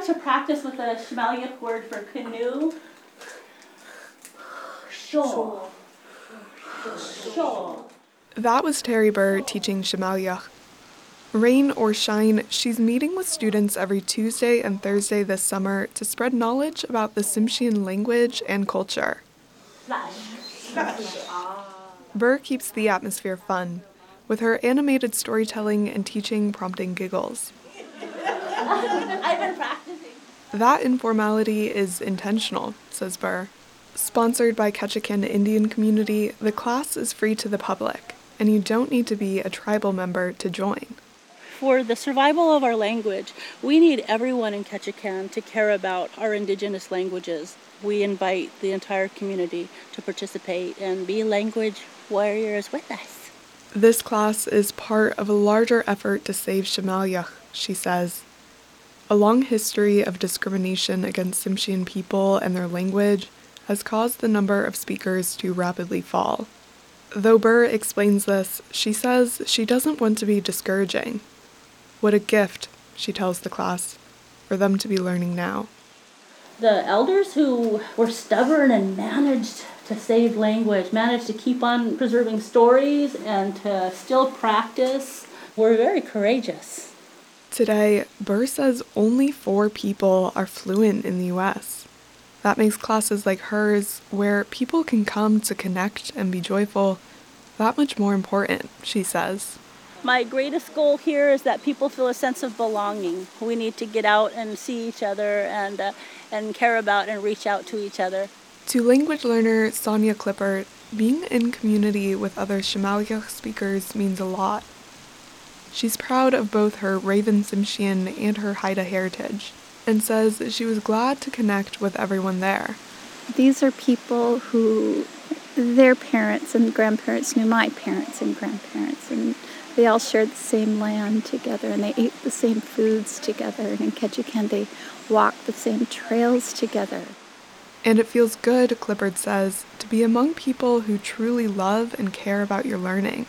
like to practice with a Shmalyak word for canoe. Shul. Shul. That was Terry Burr teaching Shmalyak. Rain or shine, she's meeting with students every Tuesday and Thursday this summer to spread knowledge about the Tsimshian language and culture. Burr keeps the atmosphere fun, with her animated storytelling and teaching prompting giggles. I've been practicing. That informality is intentional, says Burr. Sponsored by Ketchikan Indian Community, the class is free to the public, and you don't need to be a tribal member to join. For the survival of our language, we need everyone in Ketchikan to care about our indigenous languages. We invite the entire community to participate and be language warriors with us. This class is part of a larger effort to save Shmalyak, she says. A long history of discrimination against Tsimshian people and their language has caused the number of speakers to rapidly fall. Though Burr explains this, she says she doesn't want to be discouraging. What a gift, she tells the class, for them to be learning now. The elders who were stubborn and managed to save language, managed to keep on preserving stories and to still practice, were very courageous. Today, Burr says only 4 people are fluent in the U.S. That makes classes like hers, where people can come to connect and be joyful, that much more important, she says. My greatest goal here is that people feel a sense of belonging. We need to get out and see each other and care about and reach out to each other. To language learner Sonia Klippert, being in community with other Shmalyak speakers means a lot. She's proud of both her Raven Tsimshian and her Haida heritage, and says she was glad to connect with everyone there. These are people who, their parents and grandparents knew my parents and grandparents, and they all shared the same land together, and they ate the same foods together, and in Ketchikan they walked the same trails together. And it feels good, Klippert says, to be among people who truly love and care about your learning.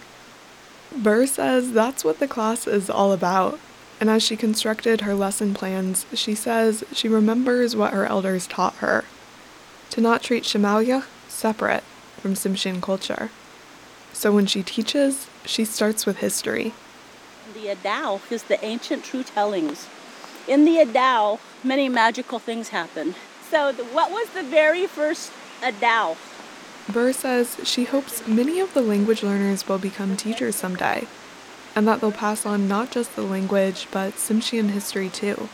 Burr says that's what the class is all about, and as she constructed her lesson plans, she says she remembers what her elders taught her, to not treat Shmalyak separate from Tsimshian culture. So when she teaches, she starts with history. The Adao is the ancient true tellings. In the Adao, many magical things happen. So what was the very first Adao? Burr says she hopes many of the language learners will become teachers someday, and that they'll pass on not just the language, but Tsimshian history too.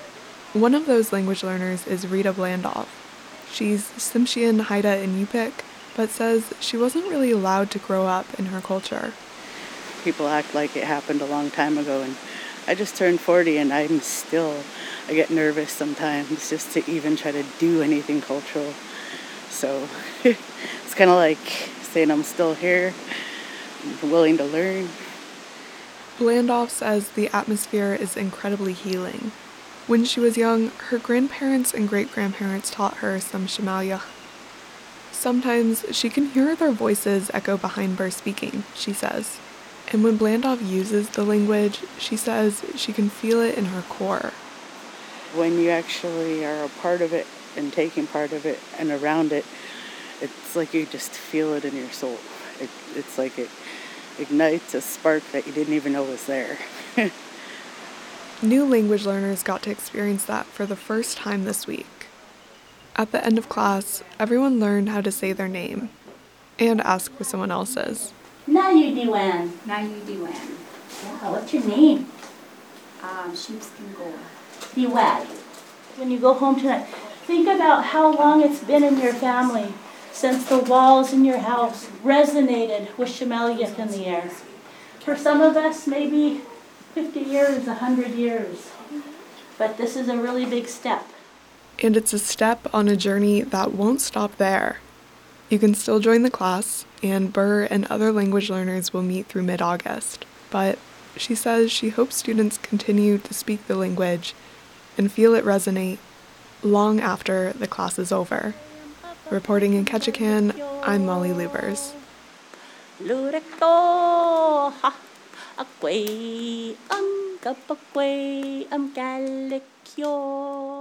One of those language learners is Rita Blandoff. She's Tsimshian, Haida, and Yupik, but says she wasn't really allowed to grow up in her culture. People act like it happened a long time ago, and I just turned 40 and I get nervous sometimes just to even try to do anything cultural. So it's kind of like saying I'm still here, willing to learn. Blandoff says the atmosphere is incredibly healing. When she was young, her grandparents and great-grandparents taught her some Shmalyak. Sometimes she can hear their voices echo behind Burr speaking, she says. And when Blandoff uses the language, she says she can feel it in her core. When you actually are a part of it and taking part of it and around it, it's like you just feel it in your soul. It's like it ignites a spark that you didn't even know was there. New language learners got to experience that for the first time this week. At the end of class, everyone learned how to say their name and ask for someone else's. Nayudiwan. Nayudiwan. Yeah, what's your name? Sheepskin Goa. Diwad. When you go home tonight, think about how long it's been in your family since the walls in your house resonated with Shmalyak in the air. For some of us, maybe 50 years, 100 years. But this is a really big step. And it's a step on a journey that won't stop there. You can still join the class, and Burr and other language learners will meet through mid-August. But she says she hopes students continue to speak the language and feel it resonate long after the class is over. Reporting in Ketchikan, I'm Molly Lubers. Akwe am kapakwe am galikyo.